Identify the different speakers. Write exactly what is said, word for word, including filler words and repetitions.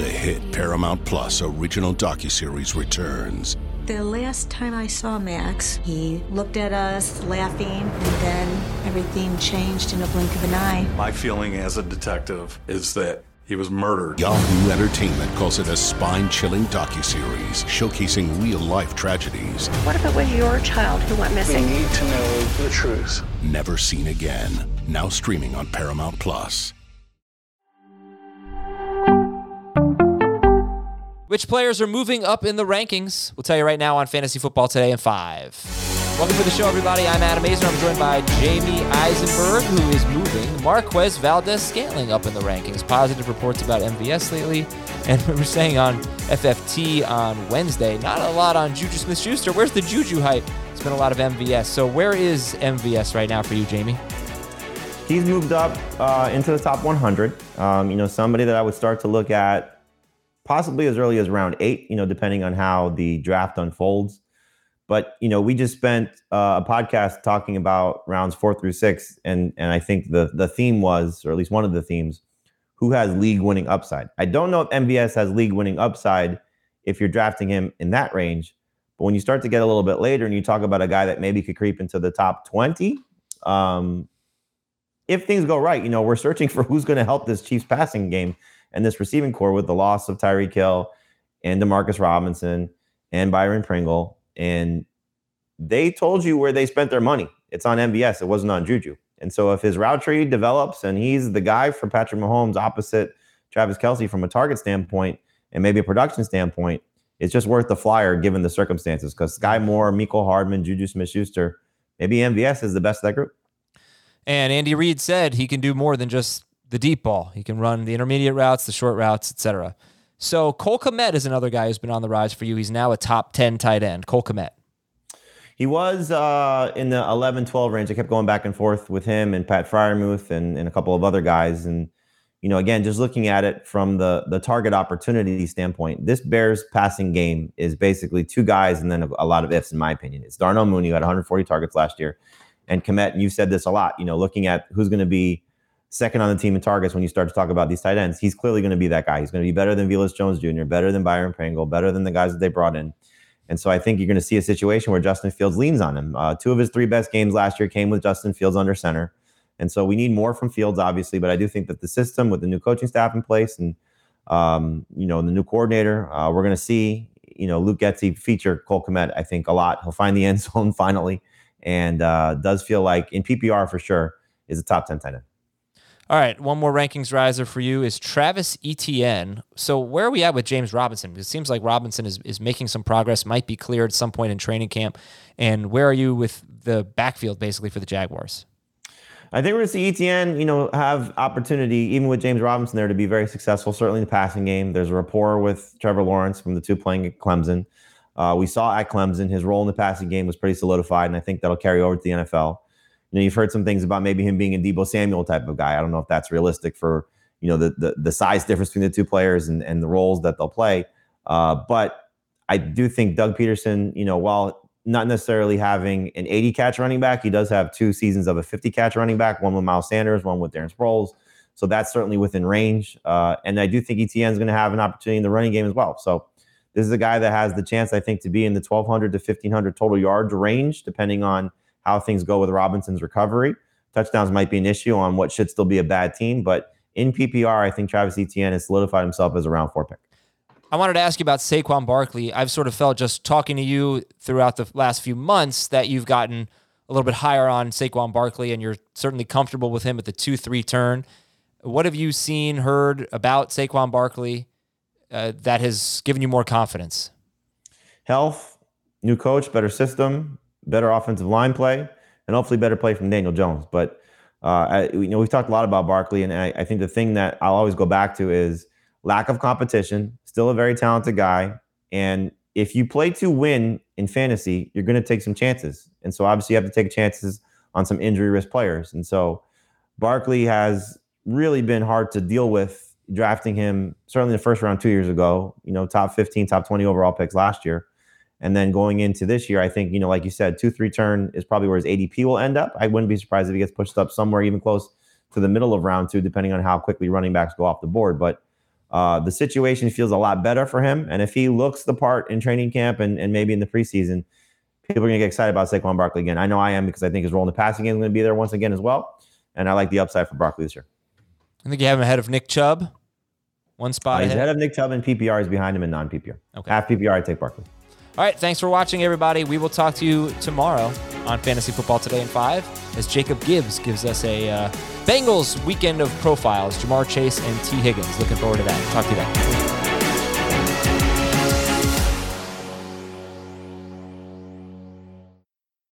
Speaker 1: The hit Paramount Plus original docuseries returns.
Speaker 2: The last time I saw Max, he looked at us laughing, and then everything changed in a blink of an eye.
Speaker 3: My feeling as a detective is that he was murdered.
Speaker 1: Yahoo Entertainment calls it a spine-chilling docuseries showcasing real-life tragedies.
Speaker 4: What if it was your child who went missing?
Speaker 3: We need to know the truth.
Speaker 1: Never seen again. Now streaming on Paramount Plus.
Speaker 5: Which players are moving up in the rankings? We'll tell you right now on Fantasy Football Today in five. Welcome to the show, everybody. I'm Adam Azer. I'm joined by Jamie Eisenberg, who is moving Marquez Valdes-Scantling up in the rankings. Positive reports about M V S lately. And we were saying on F F T on Wednesday, not a lot on Juju Smith-Schuster. Where's the Juju hype? It's been a lot of M V S. So where is M V S right now for you, Jamie?
Speaker 6: He's moved up uh, into the top one hundred. Um, you know, somebody that I would start to look at possibly as early as round eight, you know, depending on how the draft unfolds. But, you know, we just spent uh, a podcast talking about rounds four through six. And, and I think the, the theme was, or at least one of the themes, who has league winning upside. I don't know if M V S has league winning upside if you're drafting him in that range. But when you start to get a little bit later and you talk about a guy that maybe could creep into the top twenty, um, if things go right, you know, we're searching for who's going to help this Chiefs passing game and this receiving core with the loss of Tyreek Hill and Demarcus Robinson and Byron Pringle. And they told you where they spent their money. It's on M V S. It wasn't on Juju. And so if his route tree develops and he's the guy for Patrick Mahomes opposite Travis Kelce from a target standpoint and maybe a production standpoint, it's just worth the flyer given the circumstances, because Sky Moore, Mecole Hardman, Juju Smith-Schuster, maybe M V S is the best of that group.
Speaker 5: And Andy Reid said he can do more than just the deep ball. He can run the intermediate routes, the short routes, et cetera. So Cole Kmet is another guy who's been on the rise for you. He's now a top ten tight end. Cole Kmet.
Speaker 6: He was uh, in the eleven twelve range. I kept going back and forth with him and Pat Freiermuth and, and a couple of other guys. And, you know, again, just looking at it from the, the target opportunity standpoint, this Bears passing game is basically two guys and then a, a lot of ifs, in my opinion. It's Darnell Mooney, who had one hundred forty targets last year, and Kmet. And you've said this a lot, you know, looking at who's going to be second on the team in targets when you start to talk about these tight ends, he's clearly going to be that guy. He's going to be better than Velus Jones Junior, better than Byron Pringle, better than the guys that they brought in. And so I think you're going to see a situation where Justin Fields leans on him. Uh, two of his three best games last year came with Justin Fields under center. And so we need more from Fields, obviously, but I do think that the system with the new coaching staff in place and, um, you know, the new coordinator, uh, we're going to see, you know, Luke Getsy feature Cole Kmet, I think, a lot. He'll find the end zone finally, and uh, does feel like in P P R for sure is a top ten tight end.
Speaker 5: All right, one more rankings riser for you is Travis Etienne. So where are we at with James Robinson? Because it seems like Robinson is, is making some progress, might be cleared at some point in training camp. And where are you with the backfield, basically, for the Jaguars?
Speaker 6: I think we're going to see Etienne, you know, have opportunity, even with James Robinson there, to be very successful, certainly in the passing game. There's a rapport with Trevor Lawrence from the two playing at Clemson. Uh, we saw at Clemson, his role in the passing game was pretty solidified, and I think that'll carry over to the N F L. You know, you've heard some things about maybe him being a Deebo Samuel type of guy. I don't know if that's realistic for, you know, the the, the size difference between the two players and, and the roles that they'll play. Uh, but I do think Doug Peterson, you know, while not necessarily having an eighty catch running back, he does have two seasons of a fifty catch running back, one with Miles Sanders, one with Darren Sproles. So that's certainly within range. Uh, and I do think Etienne is going to have an opportunity in the running game as well. So this is a guy that has the chance, I think, to be in the twelve hundred to fifteen hundred total yards range, depending on how things go with Robinson's recovery. Touchdowns might be an issue on what should still be a bad team, but in P P R, I think Travis Etienne has solidified himself as a round four pick.
Speaker 5: I wanted to ask you about Saquon Barkley. I've sort of felt just talking to you throughout the last few months that you've gotten a little bit higher on Saquon Barkley, and you're certainly comfortable with him at the two three turn. What have you seen, heard about Saquon Barkley uh, that has given you more confidence?
Speaker 6: Health, new coach, better system, better offensive line play, and hopefully better play from Daniel Jones. But uh, I, you know, we've talked a lot about Barkley, and I, I think the thing that I'll always go back to is lack of competition. Still a very talented guy, and if you play to win in fantasy, you're going to take some chances. And so obviously you have to take chances on some injury risk players. And so Barkley has really been hard to deal with, drafting him certainly the first round two years ago. You know, top fifteen, top twenty overall picks last year. And then going into this year, I think, you know, like you said, two three turn is probably where his A D P will end up. I wouldn't be surprised if he gets pushed up somewhere even close to the middle of round two, depending on how quickly running backs go off the board. But Uh, the situation feels a lot better for him. And if he looks the part in training camp and, and maybe in the preseason, people are going to get excited about Saquon Barkley again. I know I am, because I think his role in the passing game is going to be there once again as well. And I like the upside for Barkley this year.
Speaker 5: I think you have him ahead of Nick Chubb. One spot
Speaker 6: uh, he's
Speaker 5: ahead.
Speaker 6: ahead of Nick Chubb, and P P R is behind him in non-P P R.
Speaker 5: Okay.
Speaker 6: Half P P R, I take Barkley.
Speaker 5: All right, thanks for watching, everybody. We will talk to you tomorrow on Fantasy Football Today in five as Jacob Gibbs gives us a uh, Bengals weekend of profiles, Jamar Chase and T. Higgins. Looking forward to that. Talk to you then.